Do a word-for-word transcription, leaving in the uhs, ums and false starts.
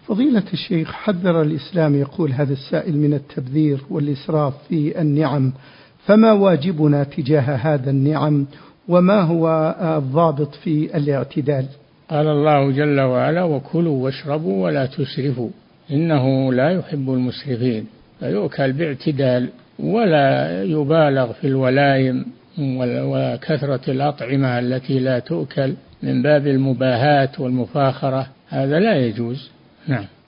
فضيلة الشيخ، حذر الإسلام يقول هذا السائل من التبذير والإسراف في النعم، فما واجبنا تجاه هذا النعم وما هو الضابط في الاعتدال؟ قال الله جل وعلا: وكلوا واشربوا ولا تسرفوا إنه لا يحب المسرفين. فيؤكل باعتدال ولا يبالغ في الولايم وكثرة الأطعمة التي لا تؤكل من باب المباهاة والمفاخرة، هذا لا يجوز. نعم.